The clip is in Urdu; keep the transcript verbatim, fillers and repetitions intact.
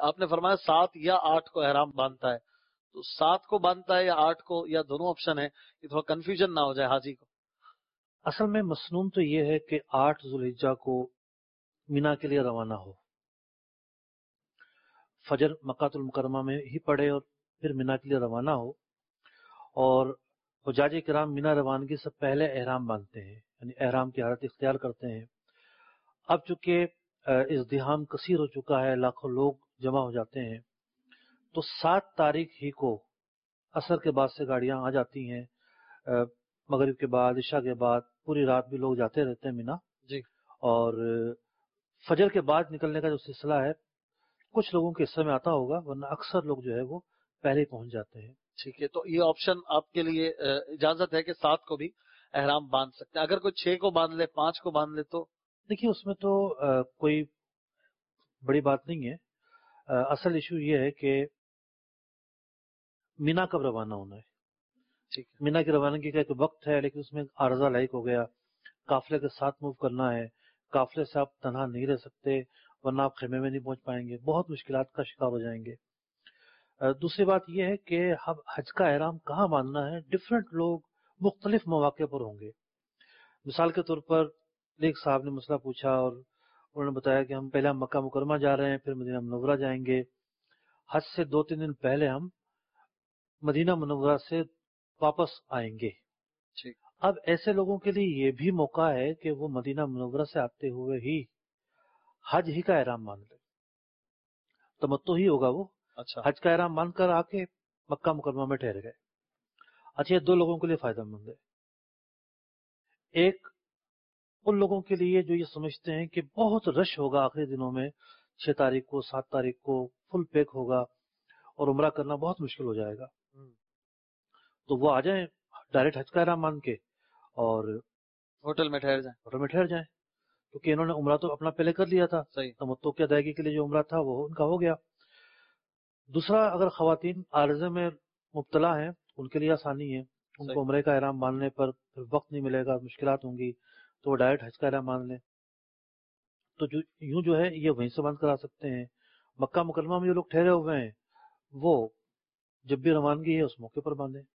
آپ نے فرمایا سات یا آٹھ کو احرام باندھتا ہے، تو سات کو باندھتا ہے یا آٹھ کو، یا دونوں آپشن ہے، یہ تھوڑا کنفیوژن نہ ہو جائے حاجی کو؟ اصل میں مسنون تو یہ ہے کہ آٹھ ذوالحجہ کو مینا کے لیے روانہ ہو، فجر مکۃ المکرمہ میں ہی پڑھے اور پھر مینا کے لیے روانہ ہو، اور حجاج کرام مینا روانگی سے پہلے احرام باندھتے ہیں، یعنی احرام کی حالت اختیار کرتے ہیں۔ اب چونکہ ازدحام کثیر ہو چکا ہے، لاکھوں لوگ جمع ہو جاتے ہیں، تو سات تاریخ ہی کو عصر کے بعد سے گاڑیاں آ جاتی ہیں، مغرب کے بعد، عشاء کے بعد پوری رات بھی لوگ جاتے رہتے ہیں مینا، جی، اور فجر کے بعد نکلنے کا جو سلسلہ ہے کچھ لوگوں کے حصے میں آتا ہوگا، ورنہ اکثر لوگ جو ہے وہ پہلے ہی پہنچ جاتے ہیں۔ ٹھیک ہے، تو یہ آپشن آپ کے لیے اجازت ہے کہ سات کو بھی احرام باندھ سکتے ہیں، اگر کوئی چھ کو باندھ لے، پانچ کو باندھ لے تو؟ دیکھیے اس میں تو کوئی بڑی بات نہیں ہے، اصل ایشو یہ ہے کہ مینا کب روانہ ہونا ہے۔ ٹھیک ہے، مینا کی روانگی کا ایک وقت ہے، لیکن اس میں عارضہ لاحق ہو گیا، قافلے کے ساتھ موو کرنا ہے، قافلے سے آپ تنہا نہیں رہ سکتے، ورنہ آپ خیمے میں نہیں پہنچ پائیں گے، بہت مشکلات کا شکار ہو جائیں گے۔ دوسری بات یہ ہے کہ حج کا احرام کہاں باندھنا ہے، ڈفرینٹ لوگ مختلف مواقع پر ہوں گے۔ مثال کے طور پر ایک صاحب نے مسئلہ پوچھا اور انہوں نے بتایا کہ ہم پہلے ہم مکہ مکرمہ جا رہے ہیں، پھر مدینہ منورہ جائیں گے، حج سے دو تین دن پہلے ہم مدینہ منورہ سے واپس آئیں گے۔ ٹھیک، اب ایسے لوگوں کے لیے یہ بھی موقع ہے کہ وہ مدینہ منورہ سے آتے ہوئے ہی حج ہی کا احرام باندھ لے، تمتع ہی ہوگا وہ، اچھا، حج کا احرام باندھ کر آ کے مکہ مکرمہ میں ٹھہر گئے۔ اچھا، یہ دو لوگوں کے لیے فائدہ مند ہے۔ ایک ان لوگوں کے لیے جو یہ سمجھتے ہیں کہ بہت رش ہوگا آخری دنوں میں، چھ تاریخ کو، سات تاریخ کو فل پیک ہوگا اور عمرہ کرنا بہت مشکل ہو جائے گا، تو وہ آ جائیں ڈائریکٹ حج کا احرام باندھ کے اور ہوٹل میں ٹھہر جائیں۔ ہوٹل میں ٹھہر جائیں، کیونکہ انہوں نے عمرہ تو اپنا پہلے کر لیا تھا، صحیح، تمتع کی ادائیگی کے لیے جو عمرہ تھا وہ ان کا ہو گیا۔ دوسرا، اگر خواتین عارضے میں مبتلا ہیں ان کے لیے آسانی ہے، ان کو عمرے کا احرام باندھنے پر پھر وقت نہیں ملے گا، مشکلات ہوں گی، تو وہ ڈائریکٹ حج کا احرام باندھ لیں، تو جو یوں جو ہے یہ وہیں سے باندھ کرا سکتے ہیں۔ مکہ مکرمہ میں جو لوگ ٹھہرے ہوئے ہیں وہ جب بھی روانگی ہے اس موقع پر باندھیں۔